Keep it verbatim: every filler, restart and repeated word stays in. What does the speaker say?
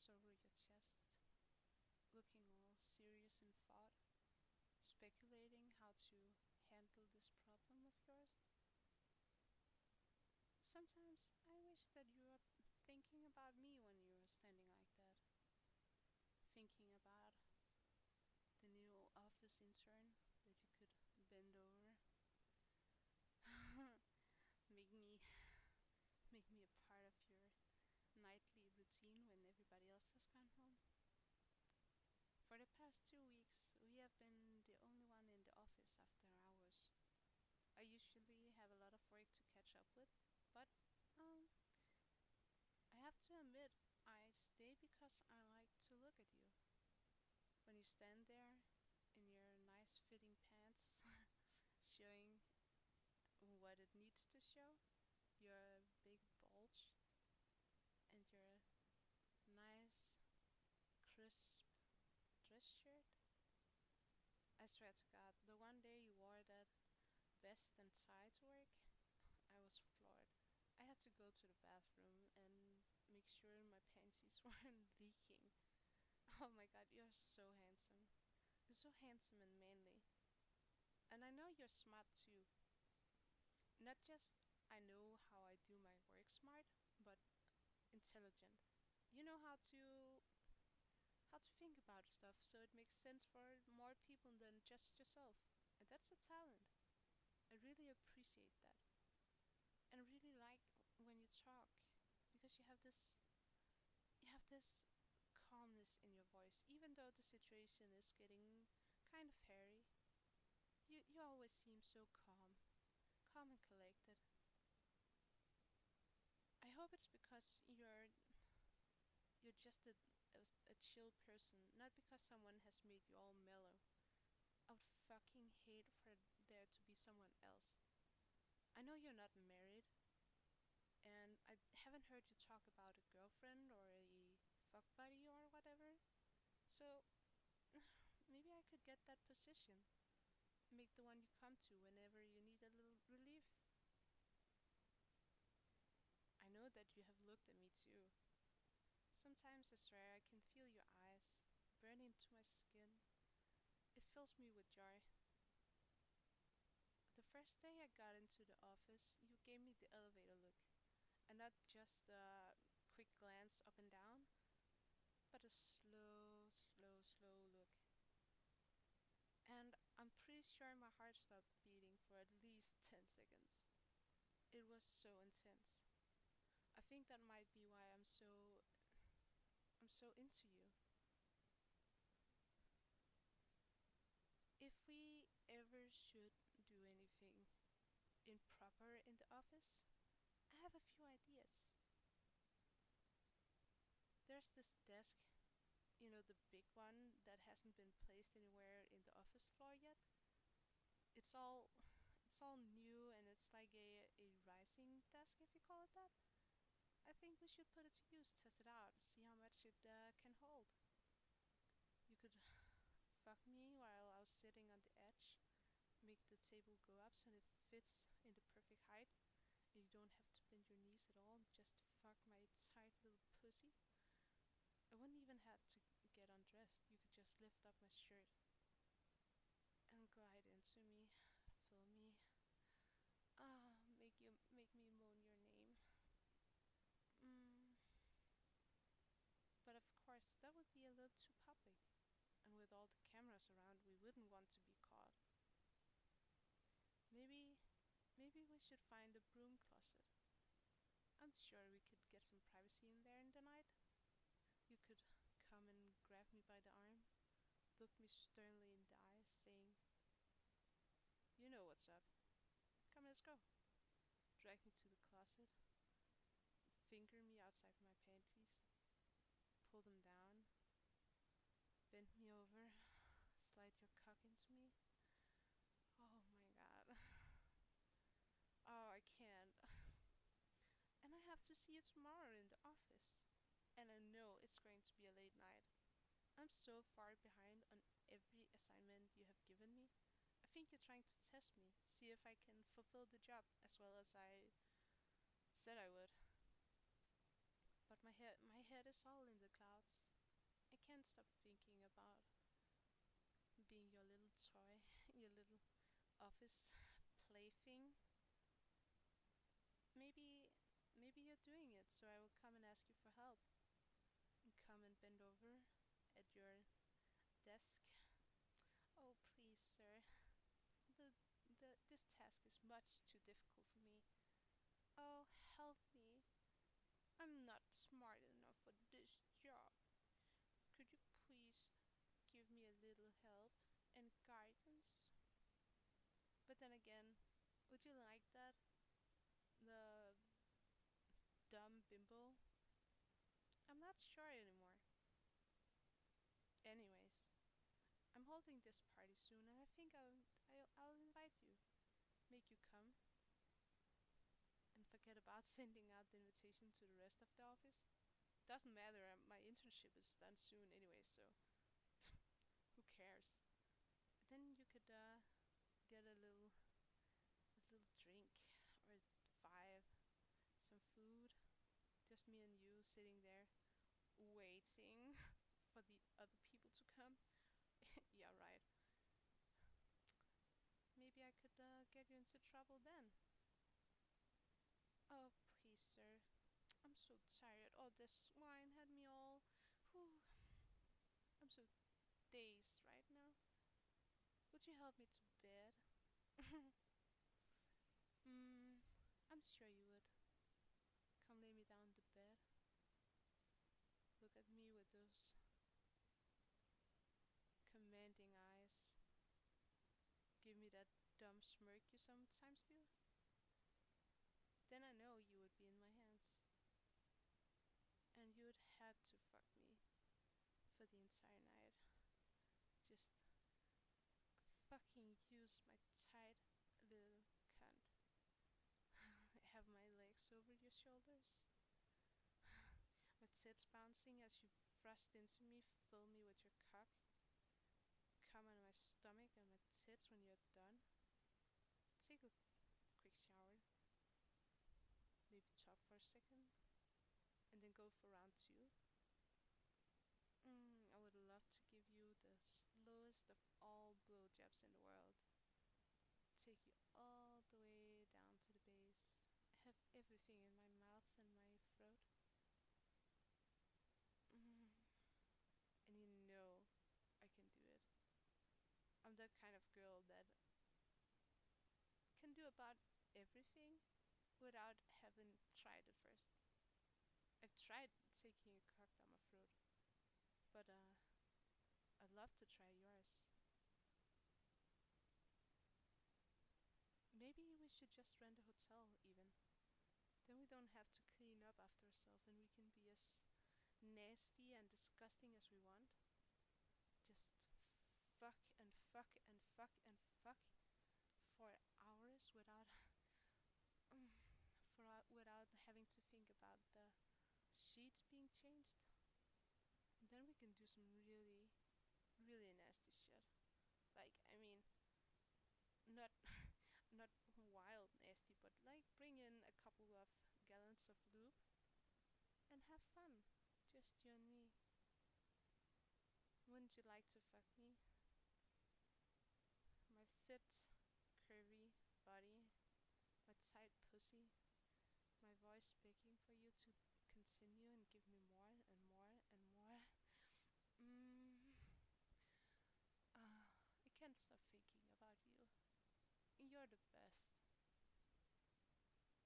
hands over your chest, looking all serious in thought, speculating how to handle this problem of yours? Sometimes I wish that you were thinking about me when you were standing like that, thinking about the new office intern that you could bend over, make me make me a part of your nightly routine when everybody else has gone home. For the past two weeks, we have been the only one in the office after hours. I usually have a lot of work to catch up with, but um, I have to admit, I stay because I like to look at you. When you stand there in your nice fitting pants, showing what it needs to show, your big bulge, and your nice, crisp dress shirt. I swear to God, the one day you wore that vest and tie to work, I was floored. I had to go to the bathroom and make sure my panties weren't leaking. Oh my god, you're so handsome. You're so handsome and manly. And I know you're smart too. Not just I know how I do my work smart, but intelligent. You know how to how to think about stuff so it makes sense for more people than just yourself. And that's a talent. I really appreciate that. And I really like when you talk because you have this you have this calmness in your voice even though the situation is getting kind of hairy. You you always seem so calm, calm and collected. I hope it's because you're you're just a, a, a chill person, not because someone has made you all mellow. I would fucking hate for there to be someone else. I know you're not married, and I haven't heard you talk about a girlfriend or a fuck buddy or whatever. So maybe I could get that position. Make the one you come to whenever you need a little relief. I know that you have looked at me too. Sometimes I swear I can feel your eyes burn into my skin. It fills me with joy. The first day I got into the office, you gave me the elevator look. And not just a quick glance up and down, but a slow, slow, slow look. And I'm pretty sure my heart stopped beating for at least ten seconds. It was so intense. I think that might be why I'm so I'm so into you. If we ever should do anything improper in the office, I have a few ideas. There's this desk, you know, the big one that hasn't been placed anywhere in the office floor yet. It's all it's all new and it's like a, a rising desk if you call it that. I think we should put it to use, test it out, see how much it uh, can hold. You could fuck me while I was sitting on the edge, make the table go up so it fits in the perfect height, and you don't have to bend your knees at all, just fuck my tight little pussy. I wouldn't even have to get undressed, you could just lift up my shirt and glide into me, fill me. Ah, make you make me moan your name. Mm, but of course, that would be a little too public, and with all the cameras around, we wouldn't want to be caught. Maybe, maybe we should find a broom closet. I'm sure we could get some privacy in there in the night. You could come and grab me by the arm, look me sternly in the eyes, saying, "You know what's up. Come, let's go." Drag me to the closet, finger me outside my panties, pull them down, bend me over, slide your cock into me. Oh my god. Oh, I can't. And I have to see you tomorrow in the office. And I know it's going to be a late night. I'm so far behind on every assignment you have given me. I think you're trying to test me, see if I can fulfill the job as well as I said I would. But But my head, my head is all in the clouds. I can't stop thinking about being your little toy, your little office plaything. Maybe, maybe you're doing it, so I will come and ask you for help. And come and bend over at your desk. Oh, please, sir. The, the, this task is much too difficult for me. Oh, help me. I'm not smart enough for this job. Could you please give me a little help and guidance? But then again, would you like that? The dumb bimbo? I'm not sure anymore. Anyways, I'm holding this party soon, and I think I'll I'll, I'll invite you. Make you come and forget about sending out the invitation to the rest of the office. Doesn't matter. um, My internship is done soon anyway, so who cares? Then you could uh, get a little a little drink or five, some food. Just me and you sitting there waiting for the other people to come. Yeah, right. Maybe I could uh, get you into trouble then. Oh, please, sir. I'm so tired. All this wine had me all. Whew. I'm so dazed right now. Would you help me to bed? mm, I'm sure you would. Come lay me down in the bed. Look at me with those commanding eyes. Give me that dumb smirk you sometimes do. Then I know you would be in my hands. And you would have to fuck me for the entire night. Just fucking use my tight little cunt. Have my legs over your shoulders. My tits bouncing as you thrust into me, fill me with your cock. Come on my stomach and my tits when you're done. Take a quick shower. Maybe talk for a second. And then go for round two. Mm, I would love to give you the slowest of all blowjobs in the world. Take you all the way down to the base. Have everything in my mouth and my throat. Mm. And you know I can do it. I'm that kind of girl that can do about everything without having tried it first. I've tried taking a cock down my throat, but uh, I'd love to try yours. Maybe we should just rent a hotel, even. Then we don't have to clean up after ourselves and we can be as nasty and disgusting as we want. Just fuck and fuck and fuck and fuck for hours without for uh, without having to think about the sheets being changed. And then we can do some really really nasty shit. Like I mean, not not wild nasty, but like bring in a couple of gallons of lube and have fun. Just you and me. Wouldn't you like to fuck me? My fit, curvy body, my tight pussy, my voice begging for you to continue and give me more and more and more. Mm. Uh, I can't stop thinking about you. You're the best.